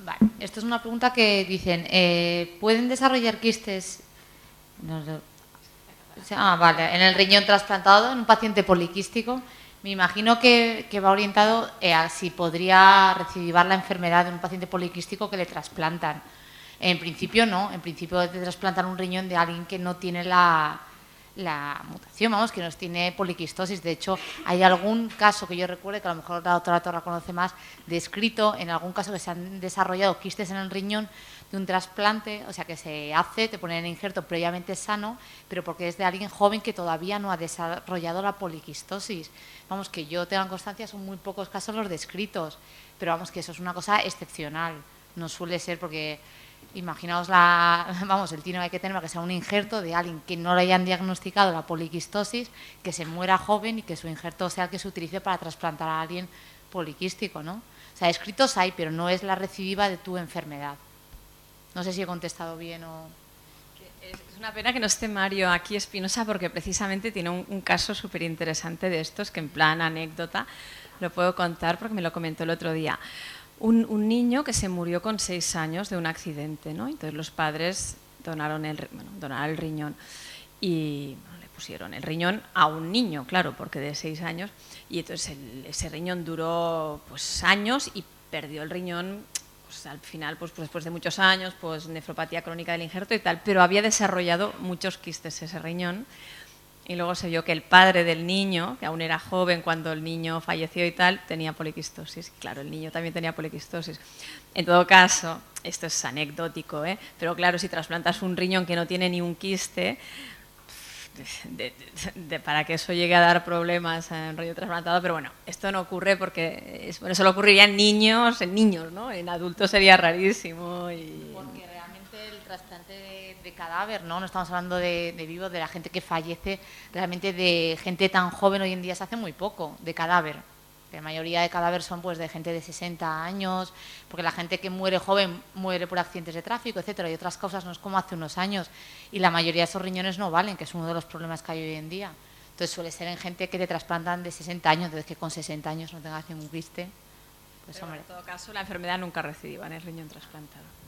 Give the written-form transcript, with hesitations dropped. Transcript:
Vale, esto es una pregunta que dicen, ¿pueden desarrollar quistes? Vale, en el riñón trasplantado en un paciente poliquístico. Me imagino que va orientado a si podría recidivar la enfermedad de un paciente poliquístico que le trasplantan. En principio no, en principio te trasplantan un riñón de alguien que no tiene la mutación, vamos, que no tiene poliquistosis. De hecho, hay algún caso que yo recuerde, que a lo mejor la doctora Torra conoce más, descrito en algún caso que se han desarrollado quistes en el riñón de un trasplante, o sea que se hace, te ponen el injerto previamente sano, pero porque es de alguien joven que todavía no ha desarrollado la poliquistosis. Vamos, que yo tenga constancia, son muy pocos casos los descritos, pero vamos, que eso es una cosa excepcional, no suele ser porque... Imaginaos el tino que hay que tener para que sea un injerto de alguien que no le hayan diagnosticado la poliquistosis, que se muera joven y que su injerto sea el que se utilice para trasplantar a alguien poliquístico, ¿no? O sea, escritos hay, pero no es la recidiva de tu enfermedad. No sé si he contestado bien o... Es una pena que no esté Mario aquí Espinosa porque precisamente tiene un caso súper interesante de estos que en plan anécdota lo puedo contar porque me lo comentó el otro día. Un niño que se murió con 6 años de un accidente, ¿no? Entonces los padres donaron el riñón y le pusieron el riñón a un niño, claro, porque de 6 años, y entonces ese riñón duró pues años y perdió el riñón pues, al final, pues después de muchos años, pues nefropatía crónica del injerto y tal, pero había desarrollado muchos quistes ese riñón. Y luego se vio que el padre del niño, que aún era joven cuando el niño falleció y tal, tenía poliquistosis. Claro, el niño también tenía poliquistosis. En todo caso, esto es anecdótico, ¿eh? Pero claro, si trasplantas un riñón que no tiene ni un quiste, para que eso llegue a dar problemas en riñón trasplantado, pero bueno, esto no ocurre porque solo ocurriría en niños, ¿no? En adultos sería rarísimo. Porque realmente el trasplante de cadáver, ¿no? No estamos hablando de vivo, de la gente que fallece, realmente de gente tan joven hoy en día se hace muy poco de cadáver. La mayoría de cadáveres son pues de gente de 60 años, porque la gente que muere joven muere por accidentes de tráfico, etcétera, y otras causas, no es como hace unos años. Y la mayoría de esos riñones no valen, que es uno de los problemas que hay hoy en día. Entonces suele ser en gente que te trasplantan de 60 años, entonces que con 60 años no tengas ningún quiste. Pues, pero en todo caso la enfermedad nunca recidiva en el riñón trasplantado.